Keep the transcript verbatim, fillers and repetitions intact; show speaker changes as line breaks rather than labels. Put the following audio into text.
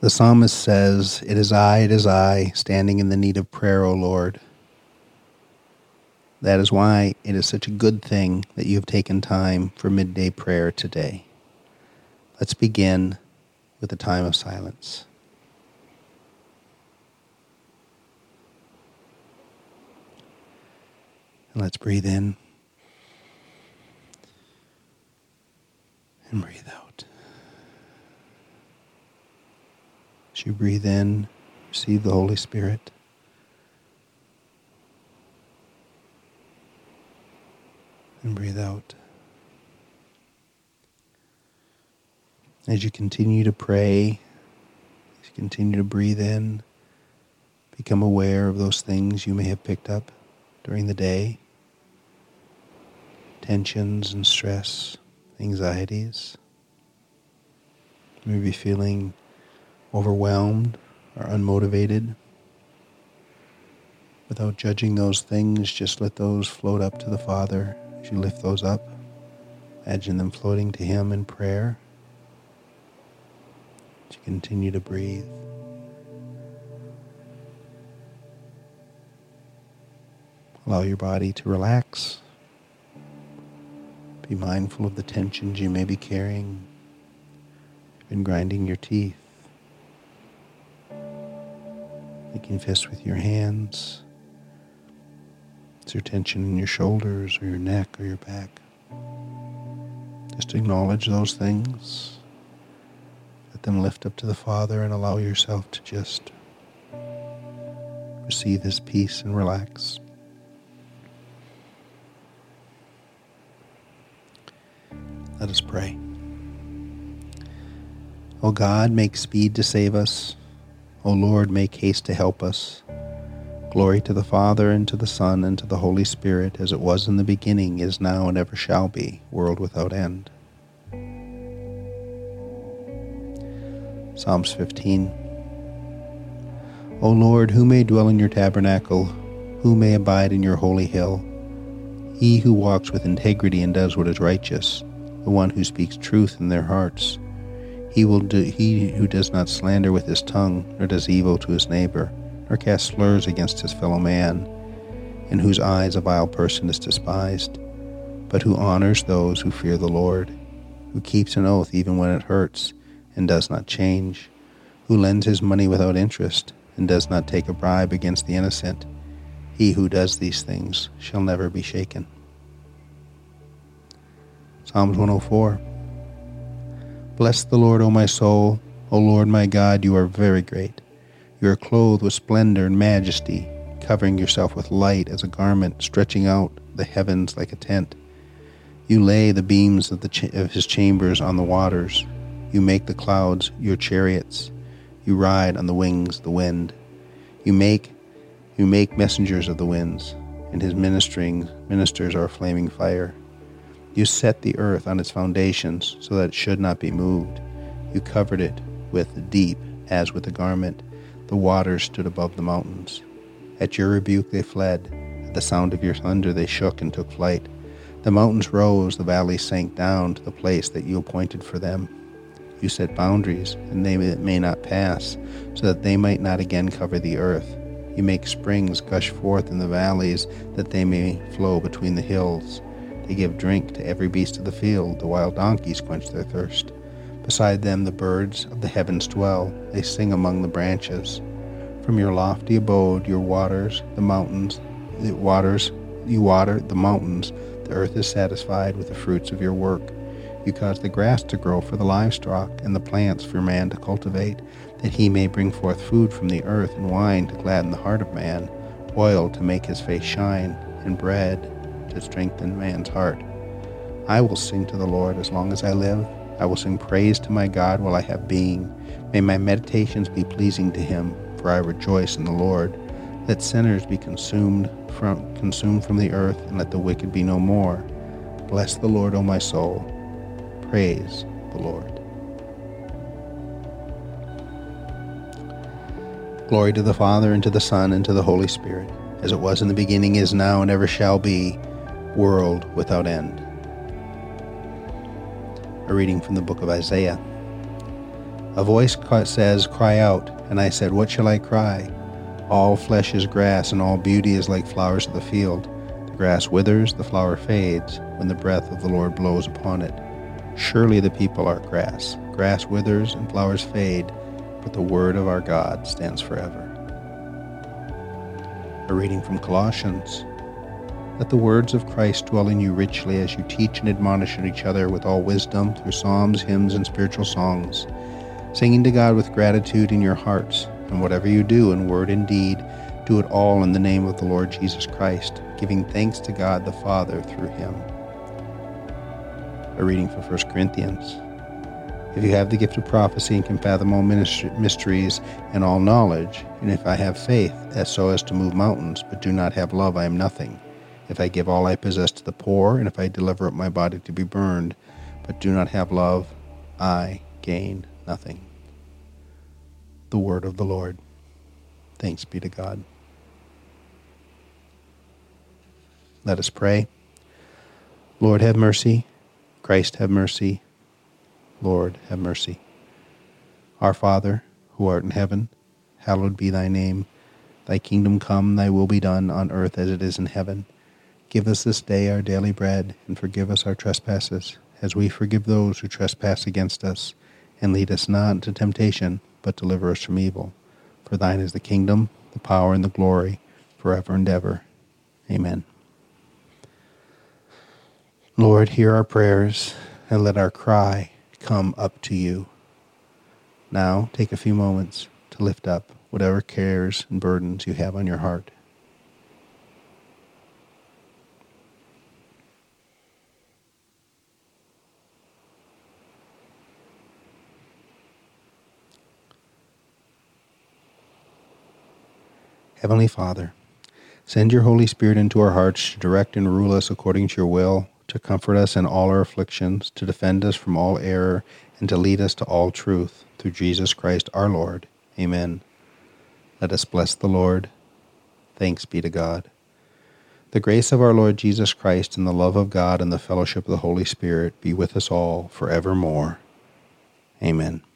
The psalmist says, "It is I, it is I, standing in the need of prayer, O Lord." That is why it is such a good thing that you have taken time for midday prayer today. Let's begin with a time of silence. And let's breathe in and breathe out. As you breathe in, receive the Holy Spirit. And breathe out. As you continue to pray, as you continue to breathe in, become aware of those things you may have picked up during the day. Tensions and stress, anxieties. Maybe feeling overwhelmed or unmotivated. Without judging those things, just let those float up to the Father. As you lift those up, imagine them floating to Him in prayer. As you continue to breathe. Allow your body to relax. Be mindful of the tensions you may be carrying. You've been grinding your teeth. Making fists with your hands. Is there tension in your shoulders or your neck or your back? Just acknowledge those things. Let them lift up to the Father and allow yourself to just receive His peace and relax. Let us pray. O God, make speed to save us. O Lord, make haste to help us. Glory to the Father, and to the Son, and to the Holy Spirit, as it was in the beginning, is now, and ever shall be, world without end. Psalms fifteen. O Lord, who may dwell in your tabernacle? Who may abide in your holy hill? He who walks with integrity and does what is righteous, the one who speaks truth in their hearts. He will do, he who does not slander with his tongue, nor does evil to his neighbor, nor casts slurs against his fellow man, in whose eyes a vile person is despised, but who honors those who fear the Lord, who keeps an oath even when it hurts, and does not change, who lends his money without interest, and does not take a bribe against the innocent. He who does these things shall never be shaken. Psalms one oh four. Bless the Lord, O my soul. O Lord my God, you are very great. You are clothed with splendor and majesty, covering yourself with light as a garment, stretching out the heavens like a tent. You lay the beams of, the cha- of his chambers on the waters. You make the clouds your chariots. You ride on the wings of the wind. You make you make messengers of the winds, and his ministering ministers are flaming fire. You set the earth on its foundations so that it should not be moved. You covered it with the deep as with a garment. The waters stood above the mountains. At your rebuke they fled. At the sound of your thunder they shook and took flight. The mountains rose, the valleys sank down to the place that you appointed for them. You set boundaries, and they may not pass, so that they might not again cover the earth. You make springs gush forth in the valleys, that they may flow between the hills. They give drink to every beast of the field. The wild donkeys quench their thirst. Beside them the birds of the heavens dwell. They sing among the branches. From your lofty abode, your waters, the mountains, the waters, you water the mountains. The earth is satisfied with the fruits of your work. You cause the grass to grow for the livestock, and the plants for man to cultivate, that he may bring forth food from the earth, and wine to gladden the heart of man, oil to make his face shine, and bread to strengthen man's heart. I will sing to the Lord as long as I live. I will sing praise to my God while I have being. May my meditations be pleasing to him, for I rejoice in the Lord. Let sinners be consumed from consumed from the earth, and let the wicked be no more. Bless the Lord, O my soul. Praise the Lord. Glory to the Father, and to the Son, and to the Holy Spirit, as it was in the beginning, is now, and ever shall be, world without end. A reading from the book of Isaiah. A voice says, "Cry out." And I said, "What shall I cry?" All flesh is grass, and all beauty is like flowers of the field. The grass withers, the flower fades, when the breath of the Lord blows upon it. Surely the people are grass. Grass withers and flowers fade, but the word of our God stands forever. A reading from Colossians. Let the words of Christ dwell in you richly as you teach and admonish each other with all wisdom through psalms, hymns, and spiritual songs, singing to God with gratitude in your hearts. And whatever you do in word and deed, do it all in the name of the Lord Jesus Christ, giving thanks to God the Father through him. A reading from First Corinthians. If you have the gift of prophecy and can fathom all mysteries and all knowledge, and if I have faith as so as to move mountains, but do not have love, I am nothing. If I give all I possess to the poor, and if I deliver up my body to be burned, but do not have love, I gain nothing. The word of the Lord. Thanks be to God. Let us pray. Lord, have mercy. Christ, have mercy. Lord, have mercy. Our Father, who art in heaven, hallowed be thy name. Thy kingdom come, thy will be done on earth as it is in heaven. Give us this day our daily bread, and forgive us our trespasses, as we forgive those who trespass against us. And lead us not into temptation, but deliver us from evil. For thine is the kingdom, the power, and the glory, forever and ever. Amen. Lord, hear our prayers, and let our cry come up to you. Now, take a few moments to lift up whatever cares and burdens you have on your heart. Heavenly Father, send your Holy Spirit into our hearts to direct and rule us according to your will, to comfort us in all our afflictions, to defend us from all error, and to lead us to all truth, through Jesus Christ our Lord. Amen. Let us bless the Lord. Thanks be to God. The grace of our Lord Jesus Christ, and the love of God, and the fellowship of the Holy Spirit be with us all forevermore. Amen.